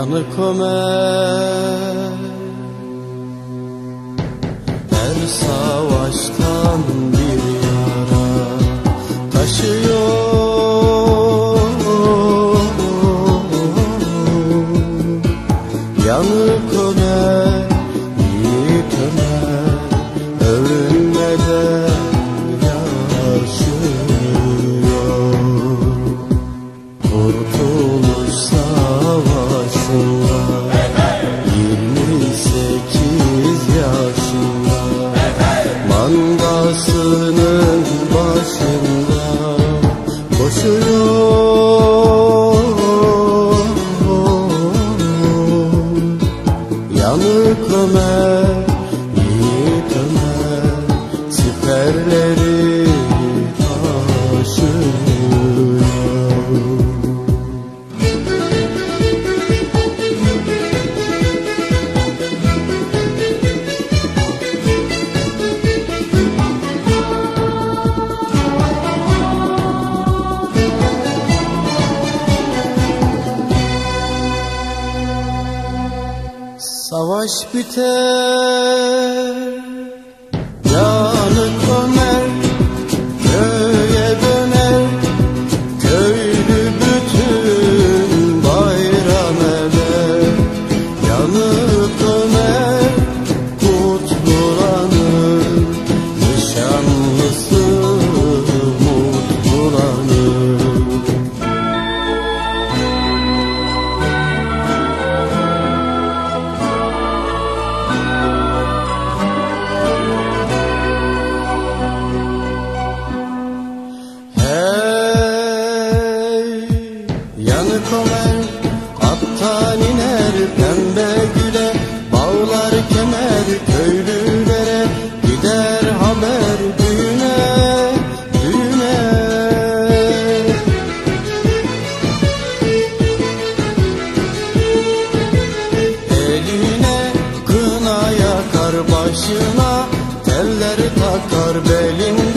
yanık Ömer. Her savaştan bir yara taşıyor, yanık Ömer, yiğit Ömer, övünmeden yaşıyor. Kurtuluş Savaşı'nda 28 yaşında, mandasının başında koşuyor. Yanık Ömer, yiğit Ömer, siperleri taşıyor. Savaş biter, yanık Ömer köye döner, köylü bütün bayram eder. Yanık Ömer kutlulanır, nişanlısı mutlulanır. Yanık Ömer attan iner, pembe güle bağlar kemer, köylülere gider haber, düğüne düğüne. Eline kına yakar, başına teller takar, belinde